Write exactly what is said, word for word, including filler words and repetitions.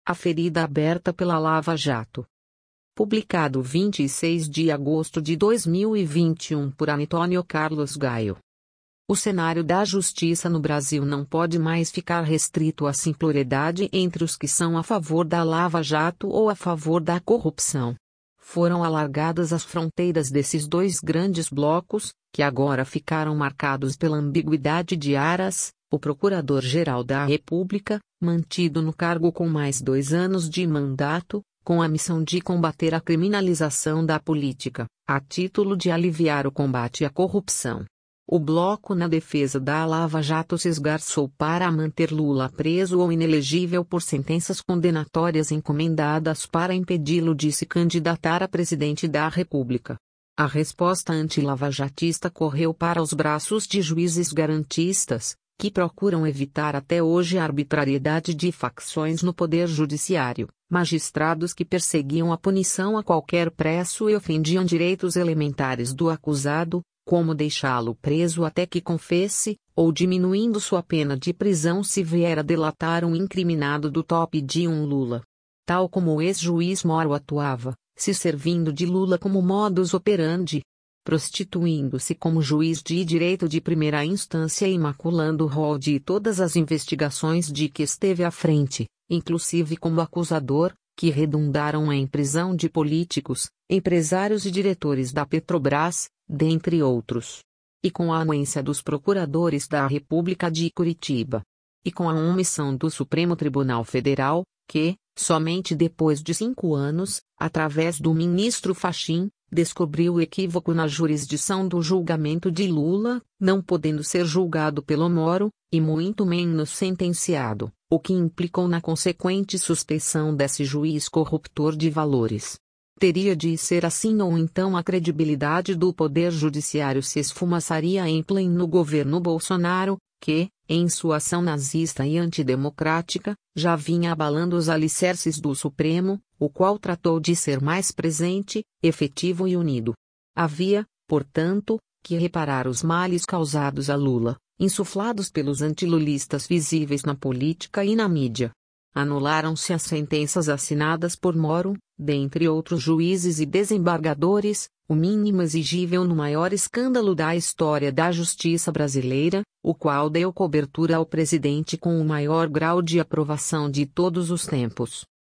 A ferida aberta pela Lava Jato. Publicado vinte e seis de agosto de dois mil e vinte e um por Antônio Carlos Gaio. O cenário da justiça no Brasil não pode mais ficar restrito à simploriedade entre os que são a favor da Lava Jato ou a favor da corrupção. Foram alargadas as fronteiras desses dois grandes blocos, que agora ficaram marcados pela ambiguidade de Aras, o Procurador-Geral da República, mantido no cargo com mais dois anos de mandato, com a missão de combater a criminalização da política, a título de aliviar o combate à corrupção. O bloco na defesa da Lava Jato se esgarçou para manter Lula preso ou inelegível por sentenças condenatórias encomendadas para impedi-lo de se candidatar a presidente da República. A resposta anti-lavajatista correu para os braços de juízes garantistas, que procuram evitar até hoje a arbitrariedade de facções no poder judiciário, magistrados que perseguiam a punição a qualquer preço e ofendiam direitos elementares do acusado, como deixá-lo preso até que confesse, ou diminuindo sua pena de prisão se vier a delatar um incriminado do top de um Lula. Tal como o ex-juiz Moro atuava, se servindo de Lula como modus operandi, prostituindo-se como juiz de direito de primeira instância e maculando o rol de todas as investigações de que esteve à frente, inclusive como acusador, que redundaram em prisão de políticos, empresários e diretores da Petrobras, dentre outros. E com a anuência dos procuradores da República de Curitiba. E com a omissão do Supremo Tribunal Federal, que, somente depois de cinco anos, através do ministro Fachin, descobriu o equívoco na jurisdição do julgamento de Lula, não podendo ser julgado pelo Moro, e muito menos sentenciado, o que implicou na consequente suspeição desse juiz corruptor de valores. Teria de ser assim ou então a credibilidade do Poder Judiciário se esfumaçaria em pleno governo Bolsonaro, que, em sua ação nazista e antidemocrática, já vinha abalando os alicerces do Supremo, o qual tratou de ser mais presente, efetivo e unido. Havia, portanto, que reparar os males causados a Lula, insuflados pelos antilulistas visíveis na política e na mídia. Anularam-se as sentenças assinadas por Moro, dentre outros juízes e desembargadores, o mínimo exigível no maior escândalo da história da justiça brasileira, o qual deu cobertura ao presidente com o maior grau de aprovação de todos os tempos.